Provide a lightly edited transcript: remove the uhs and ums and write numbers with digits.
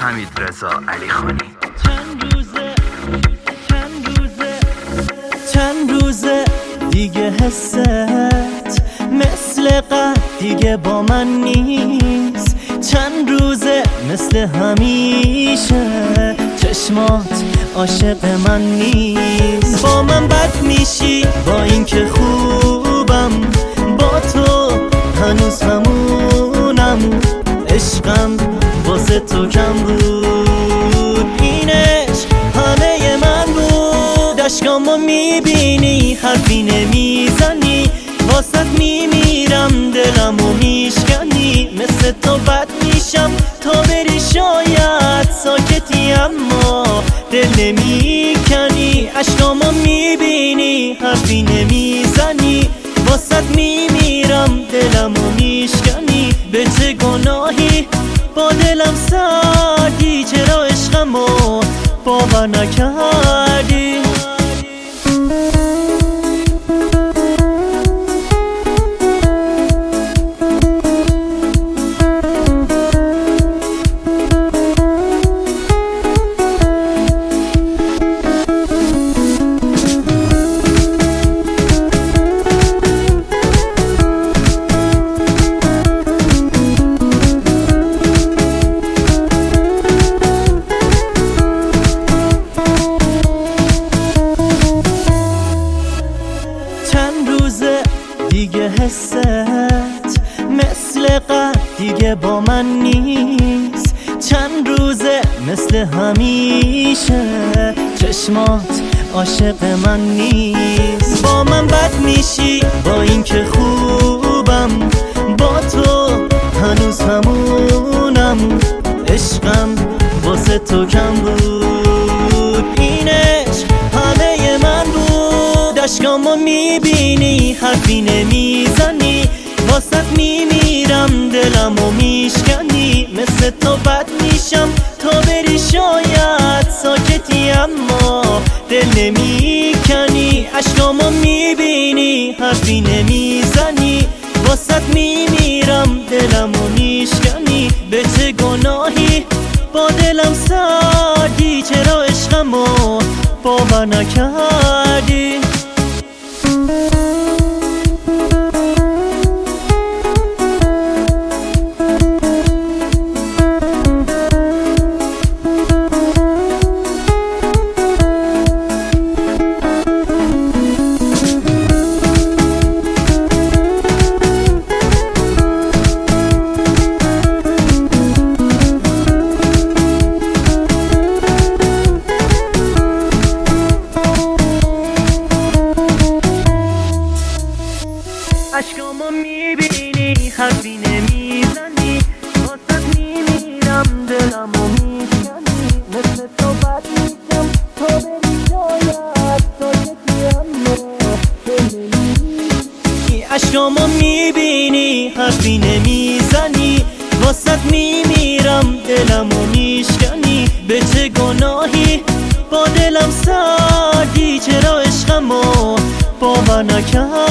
حمیدرضا علیخانی. چند روزه دیگه حست مثل قد دیگه با من نیست. چند روزه مثل همیشه چشمات عاشق من نیست. با من بد میشی با این که خوبم، با تو هنوز همونم. عشقم واسه تو کم بود، این عشق همه من بود. اشکامو میبینی حرفی نمیزنی، واسط میمیرم دلمو میشکنی. مثل تو بد میشم تا بری شاید ساکتی اما دل نمیکنی. اشکامو میبینی حرفی نمیزنی، واسط میمیرم دلمو میشکنی. به چه گناهی با دلم سردی، چرا عشقمو باور نکردی؟ دیگه حست مثل قد دیگه با من نیست. چند روزه مثل همیشه چشمات عاشق من نیست. با من بد میشی با این که خوبم، با تو هنوز همونم. عشقم واسه تو کم بود، این عشق همه من بود. اشکامو میبینی حرفی نمیزنی، واسط میمیرم دلمو میشکنی. مثل تو بد میشم تا بری شاید ساکتی اما دل نمیکنی. اشکامو میبینی حرفی نمیزنی، واسط میمیرم دلمو میشکنی. به چه گناهی با دلم سردی، چرا عشقمو باور نکردی؟ اشکامو میبینی حرفی نمیزنی، واسط میمیرم دلمو میشکنی. مثل تو بد میشم تا بری شاید ساکتی اما دل نمیکنی. اشکامو میبینی حرفی نمیزنی، واسط میمیرم دلمو میشکنی. به چه گناهی با دلم سردی، چرا عشقمو باور نکردی؟